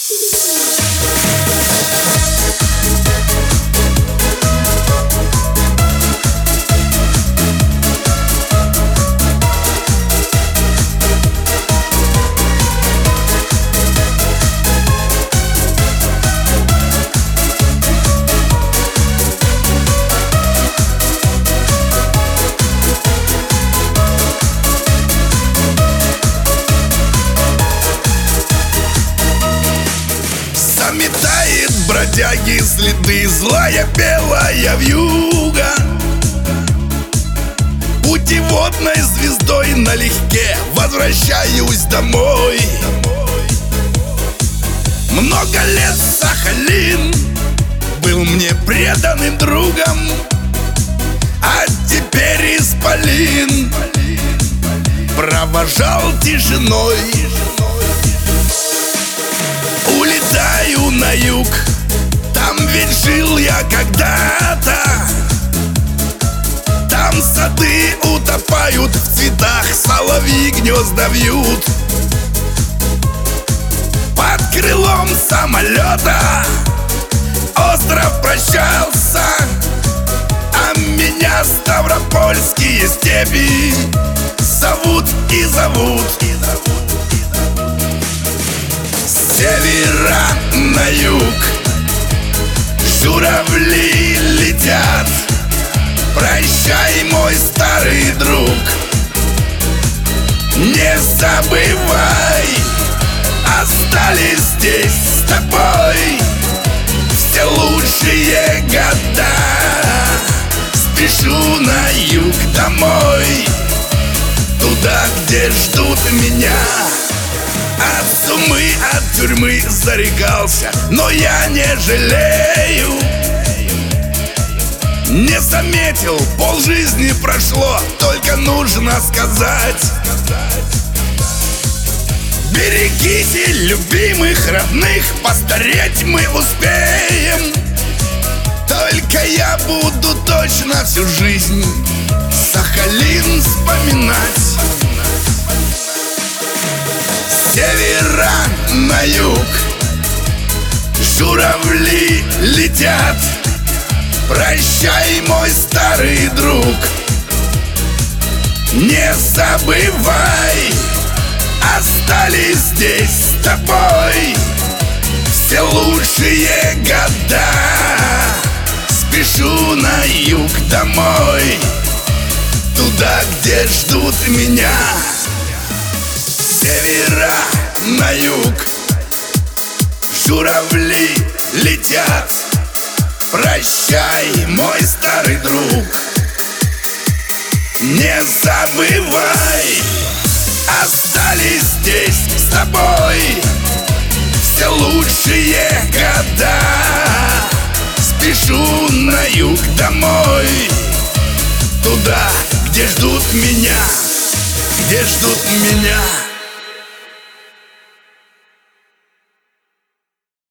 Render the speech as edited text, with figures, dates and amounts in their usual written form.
Метает бродяги следы, злая белая вьюга. Путеводной звездой налегке возвращаюсь домой. Много лет Сахалин был мне преданным другом, а теперь исполин провожал тишиной. Улетаю на юг, там ведь жил я когда-то. Там сады утопают в цветах, соловьи гнезда вьют. Под крылом самолета остров прощался, а меня ставропольские степи зовут и зовут. С севера на юг журавли летят. Прощай, мой старый друг, не забывай, остались здесь с тобой все лучшие года. Спешу на юг домой, туда, где ждут меня. От сумы, от тюрьмы зарекался, но я не жалею. Не заметил, полжизни прошло, только нужно сказать: берегите любимых, родных, постареть мы успеем. Только я буду точно всю жизнь Сахалин вспоминать. С севера на юг журавли летят. Прощай, мой старый друг, не забывай, остались здесь с тобой все лучшие года. Спешу на юг домой, туда, где ждут меня. С севера на юг журавли летят. Прощай, мой старый друг, не забывай, остались здесь с тобой все лучшие года. Спешу на юг домой, туда, где ждут меня, где ждут меня.